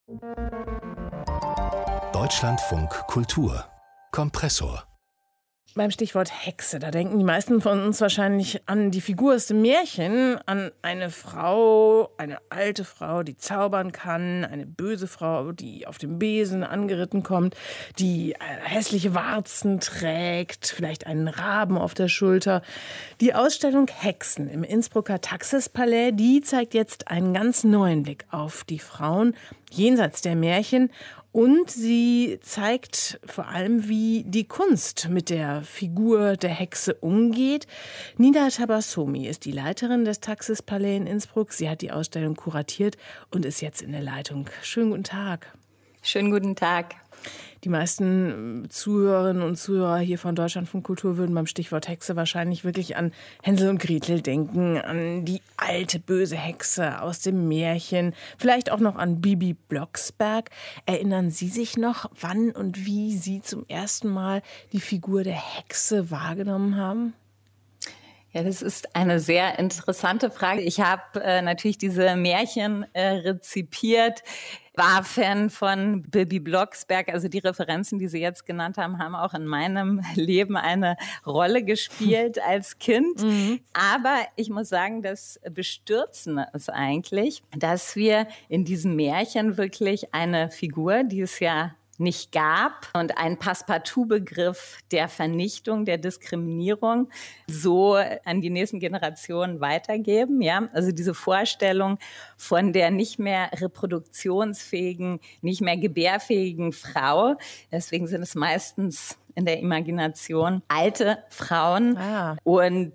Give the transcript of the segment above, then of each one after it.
Deutschlandfunk Kultur Kompressor. Beim Stichwort Hexe, da denken die meisten von uns wahrscheinlich an die Figur aus dem Märchen, an eine Frau, eine alte Frau, die zaubern kann, eine böse Frau, die auf dem Besen angeritten kommt, die hässliche Warzen trägt, vielleicht einen Raben auf der Schulter. Die Ausstellung Hexen im Innsbrucker Taxispalais, die zeigt jetzt einen ganz neuen Blick auf die Frauen jenseits der Märchen. Und sie zeigt vor allem, wie die Kunst mit der Figur der Hexe umgeht. Nida Tabassomi ist die Leiterin des Taxispalais in Innsbruck. Sie hat die Ausstellung kuratiert und ist jetzt in der Leitung. Schönen guten Tag. Schönen guten Tag. Die meisten Zuhörerinnen und Zuhörer hier von Deutschlandfunk Kultur würden beim Stichwort Hexe wahrscheinlich wirklich an Hänsel und Gretel denken, an die alte böse Hexe aus dem Märchen, vielleicht auch noch an Bibi Blocksberg. Erinnern Sie sich noch, wann und wie Sie zum ersten Mal die Figur der Hexe wahrgenommen haben? Ja, das ist eine sehr interessante Frage. Ich habe natürlich diese Märchen rezipiert, war Fan von Bibi Blocksberg. Also die Referenzen, die Sie jetzt genannt haben, haben auch in meinem Leben eine Rolle gespielt als Kind. Aber ich muss sagen, das Bestürzende ist eigentlich, dass wir in diesem Märchen wirklich eine Figur, die es ja nicht gab und ein Passepartout-Begriff der Vernichtung, der Diskriminierung so an die nächsten Generationen weitergeben. Ja, also diese Vorstellung von der nicht mehr reproduktionsfähigen, nicht mehr gebärfähigen Frau. Deswegen sind es meistens in der Imagination alte Frauen. Und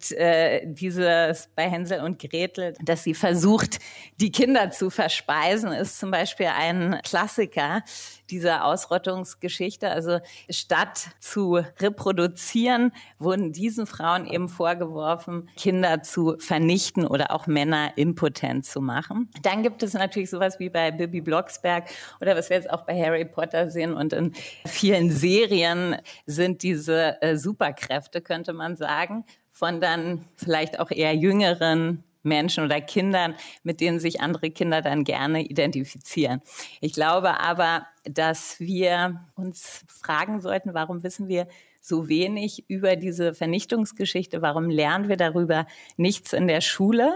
dieses bei Hänsel und Gretel, dass sie versucht, die Kinder zu verspeisen, ist zum Beispiel ein Klassiker dieser Ausrottungsgeschichte. Also statt zu reproduzieren, wurden diesen Frauen eben vorgeworfen, Kinder zu vernichten oder auch Männer impotent zu machen. Dann gibt es natürlich sowas wie bei Bibi Blocksberg oder was wir jetzt auch bei Harry Potter sehen und in vielen Serien sind diese Superkräfte, könnte man sagen, von dann vielleicht auch eher jüngeren Menschen oder Kindern, mit denen sich andere Kinder dann gerne identifizieren. Ich glaube aber, dass wir uns fragen sollten, warum wissen wir so wenig über diese Vernichtungsgeschichte? Warum lernen wir darüber nichts in der Schule,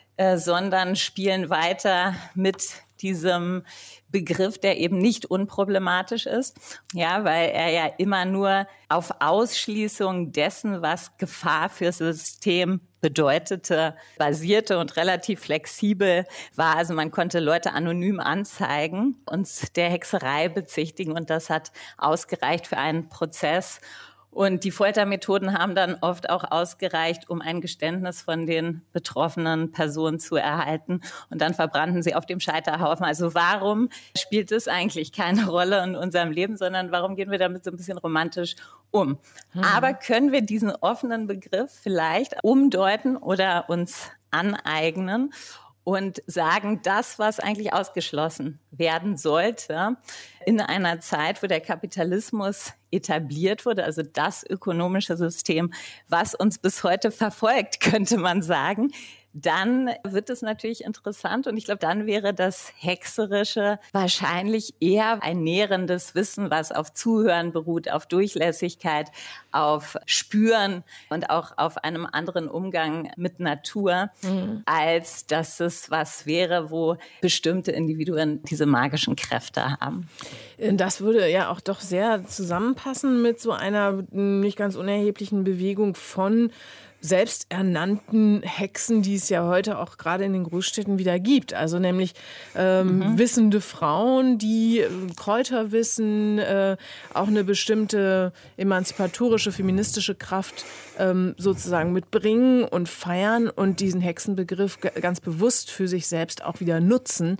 sondern spielen weiter mit diesem Begriff, der eben nicht unproblematisch ist, ja, weil er ja immer nur auf Ausschließung dessen, was Gefahr fürs System bedeutete, basierte und relativ flexibel war. Also man konnte Leute anonym anzeigen und der Hexerei bezichtigen und das hat ausgereicht für einen Prozess. Und die Foltermethoden haben dann oft auch ausgereicht, um ein Geständnis von den betroffenen Personen zu erhalten. Und dann verbrannten sie auf dem Scheiterhaufen. Also warum spielt es eigentlich keine Rolle in unserem Leben, sondern warum gehen wir damit so ein bisschen romantisch um? Aber können wir diesen offenen Begriff vielleicht umdeuten oder uns aneignen und sagen, das, was eigentlich ausgeschlossen werden sollte, in einer Zeit, wo der Kapitalismus etabliert wurde, also das ökonomische System, was uns bis heute verfolgt, könnte man sagen, dann wird es natürlich interessant und ich glaube, dann wäre das Hexerische wahrscheinlich eher ein nährendes Wissen, was auf Zuhören beruht, auf Durchlässigkeit, auf Spüren und auch auf einem anderen Umgang mit Natur, als dass es was wäre, wo bestimmte Individuen diese magischen Kräfte haben. Das würde ja auch doch sehr zusammenpassen mit so einer nicht ganz unerheblichen Bewegung von selbsternannten Hexen, die es ja heute auch gerade in den Großstädten wieder gibt. Also nämlich wissende Frauen, die Kräuterwissen, auch eine bestimmte emanzipatorische, feministische Kraft sozusagen mitbringen und feiern und diesen Hexenbegriff ganz bewusst für sich selbst auch wieder nutzen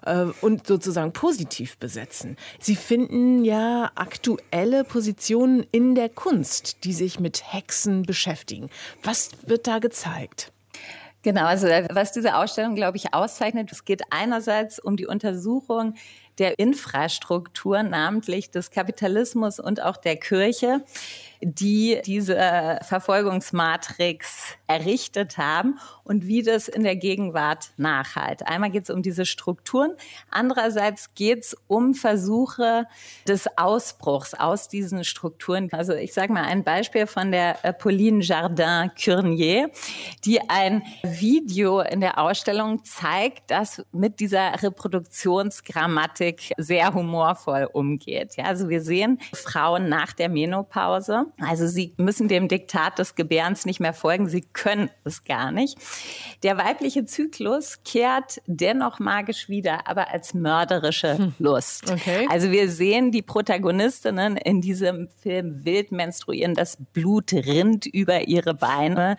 und sozusagen positiv besetzen. Sie finden ja aktuelle Positionen in der Kunst, die sich mit Hexen beschäftigen. Was wird da gezeigt? Genau, also was diese Ausstellung, glaube ich, auszeichnet, es geht einerseits um die Untersuchung der Infrastruktur, namentlich des Kapitalismus und auch der Kirche, die diese Verfolgungsmatrix errichtet haben und wie das in der Gegenwart nachhalt. Einmal geht es um diese Strukturen, andererseits geht es um Versuche des Ausbruchs aus diesen Strukturen. Also ich sage mal ein Beispiel von der Pauline Jardin-Curnier, die ein Video in der Ausstellung zeigt, das mit dieser Reproduktionsgrammatik sehr humorvoll umgeht. Ja, also wir sehen Frauen nach der Menopause, also sie müssen dem Diktat des Gebärens nicht mehr folgen, sie können es gar nicht. Der weibliche Zyklus kehrt dennoch magisch wieder, aber als mörderische Lust. Okay. Also wir sehen die Protagonistinnen in diesem Film wild menstruieren, das Blut rinnt über ihre Beine.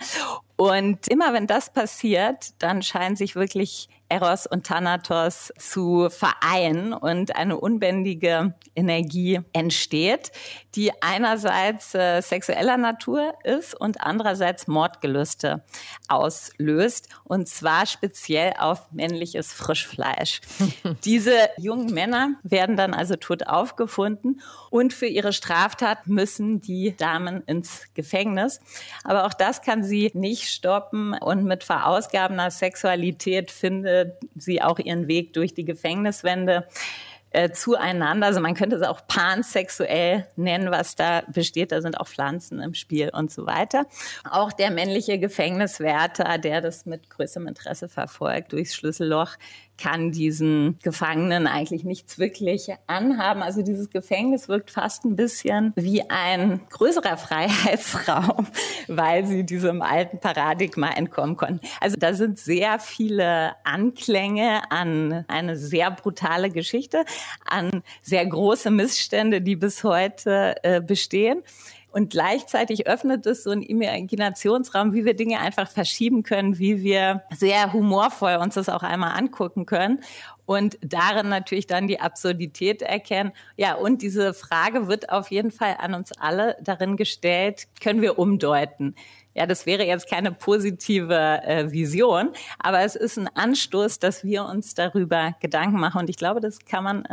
Und immer wenn das passiert, dann scheinen sich wirklich Eros und Thanatos zu vereinen und eine unbändige Energie entsteht, die einerseits sexueller Natur ist und andererseits Mordgelüste auslöst, und zwar speziell auf männliches Frischfleisch. Diese jungen Männer werden dann also tot aufgefunden und für ihre Straftat müssen die Damen ins Gefängnis. Aber auch das kann sie nicht stoppen, und mit verausgabener Sexualität findet sie auch ihren Weg durch die Gefängniswände zueinander. Also man könnte es auch pansexuell nennen, was da besteht. Da sind auch Pflanzen im Spiel und so weiter. Auch der männliche Gefängniswärter, der das mit größtem Interesse verfolgt, durchs Schlüsselloch, kann diesen Gefangenen eigentlich nichts wirklich anhaben. Also dieses Gefängnis wirkt fast ein bisschen wie ein größerer Freiheitsraum, weil sie diesem alten Paradigma entkommen konnten. Also da sind sehr viele Anklänge an eine sehr brutale Geschichte, an sehr große Missstände, die bis heute bestehen. Und gleichzeitig öffnet es so einen Imaginationsraum, wie wir Dinge einfach verschieben können, wie wir sehr humorvoll uns das auch einmal angucken können und darin natürlich dann die Absurdität erkennen. Ja, und diese Frage wird auf jeden Fall an uns alle darin gestellt, können wir umdeuten? Ja, das wäre jetzt keine positive Vision, aber es ist ein Anstoß, dass wir uns darüber Gedanken machen. Und ich glaube, das kann man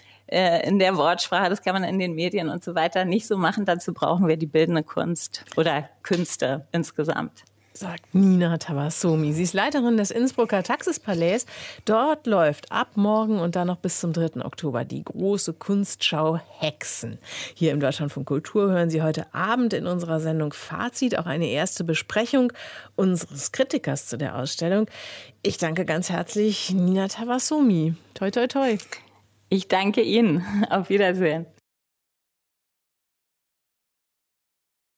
in der Wortsprache, das kann man in den Medien und so weiter nicht so machen. Dazu brauchen wir die bildende Kunst oder Künste insgesamt. Sagt Nina Tavassomi. Sie ist Leiterin des Innsbrucker Taxispalais. Dort läuft ab morgen und dann noch bis zum 3. Oktober die große Kunstschau Hexen. Hier im Deutschlandfunk Kultur hören Sie heute Abend in unserer Sendung Fazit auch eine erste Besprechung unseres Kritikers zu der Ausstellung. Ich danke ganz herzlich Nina Tavassomi. Toi, toi, toi. Ich danke Ihnen. Auf Wiedersehen.